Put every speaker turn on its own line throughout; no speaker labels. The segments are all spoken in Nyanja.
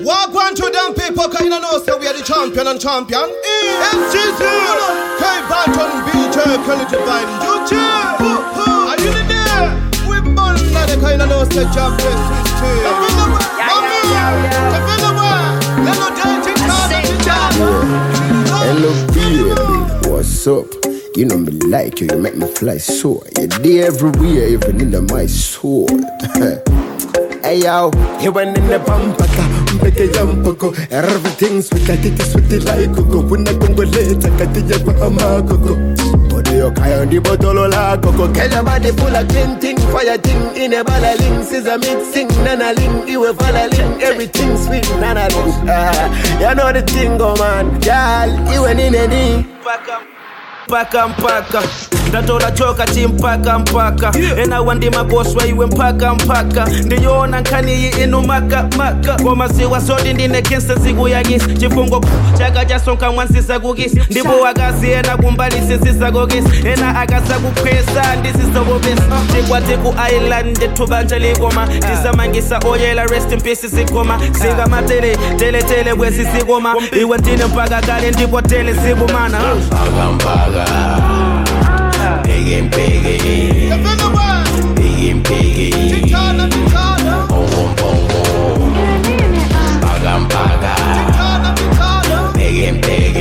Walk one to them people, cause you know say we are the champion and champion. MCZ, K-Barton, BJ, Kelly Divine, Juche. Are you there? We born like the kind of know say job bless this team.
Hello baby, what's up? You know me like you make me fly so. You're there everywhere, even in my soul. Hey yo, you went in the bumper, make a jump, go. Everything's sweet, I think it's sweet like go. When I go later, I think you put a marco. But you can't do bottle la coco. Tell your body full of thing, fire thing in a ballaling. Scissor mixing, nanaling, you a ballaling. Everything sweet, nanaling. You know the thing, go man. Girl, you went in any.
Mpaka ndatola choka ti mpaka ena wandi maboswa iwe mpaka ndiyoona nkaniyi inu maka ngoma ziwa zodi ndine kensa zikuyakisi chifungo chaka chasonka mwansisa kukisi ndipo wakazi ena kumbalisi zisakokisi ena akasa kukhwesa ndisizokopesi tikwati ku island ndithubanja likoma tisamangisa oyela rest in peace zikoma zingamatele tele kwezi zikoma iwe ndine mpaka kale ndipo tele zibumana
Piggy, piggy, bongo, bongo, paga, piggy,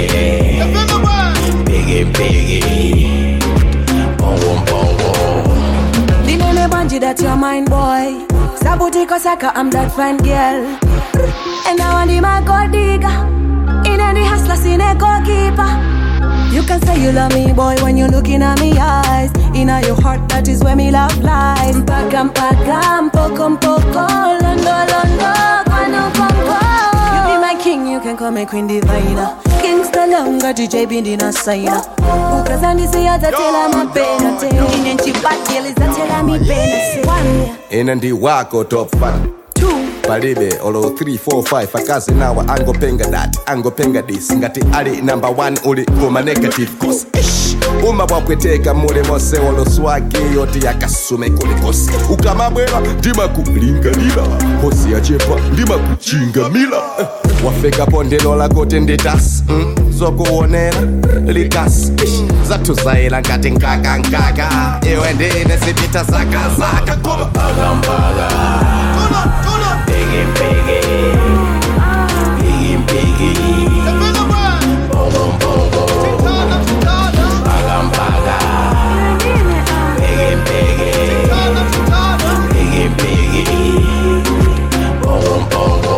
piggy, bongo, bongo.
Dinele banji, that's your mind, boy. Sabuti Kosaka, I'm that fine girl. And I want my gold digger. In any hustler, seen a goalkeeper. You can say you love me, boy, when you're looking at me eyes. In your heart, that is where me love lies. Pagam, poco, londo, you be my king, you can call me Queen Divina. Gangsta longa, DJ Bindi na saina. Ukazandi siya zatela mapena te. Inenchi bateli zatela mi pena. One.
Inandi wako top fan. Balibe, olo 3, 4, 5 akazi nawa angopenga that, angopenga this. Ngati ali number 1 uli kuma negative cause ish. Uma wakweteka mule mose olo swagi yoti yakasume kulikosi. Ukamabwela, ndima kulingalila. Hosi ya chepa, ndima kuchinga mila. Wafeka pondelo la kote nditas. Zoko onela, likas ish. Zatu zaila ngati nkaka. Ewe ndine sipita zaka. Koma
Paga. Piggy, bongo, bongo, paga, piggy, bongo, bongo.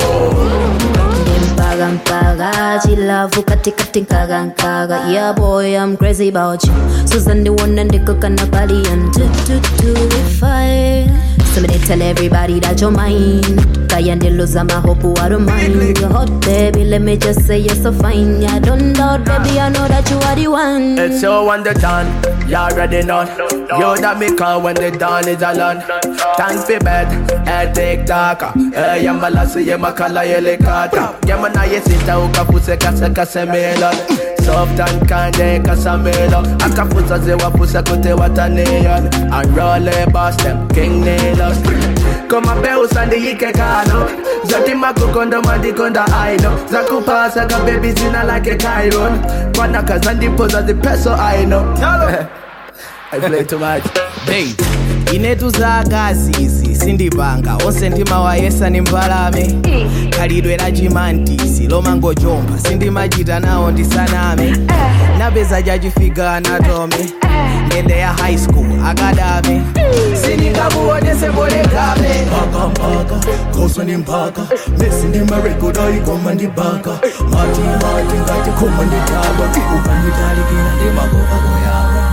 Paga, chilavu katika. Yeah boy, I'm crazy about you. Susan the one and the cook and the body and if I somebody tell everybody that you're mine. Kayande lose my hope I don't mind. You're hot baby, let me just say you're so fine. Yeah, don't doubt baby, I know that you are the one.
It's your one the dawn, you already know. You that me call when the dawn is alone. Thanks for bed, take darker. Yambala say you makala yelikata. Yamana yesita ukapuse kase melon. Soft and kind casamelo. Akapusa zewa pusa kote wataneon. And roll a boss them king nailers. Come a beus and the ike kano. Zatima kukondo mandikonda aino. Zakupasa ka babies in like a Chiron. Kwanaka zandi posa the peso I know. I play too much.
Hey, inetu za gazizi sindibanga onse ndima wayesa ni mbalame kalidwe la jimantisi lomango jomba sindimajita nao ndisaname nabeza jajifiga anatomy ngende ya high school akadame siningabuonese bolekabe
Paga, koso ni mpaka. Messi ni marekoda ikoma ndi baka. Mati ngati koma ndi taba. Ukanditali kina ndi makoka koyaba.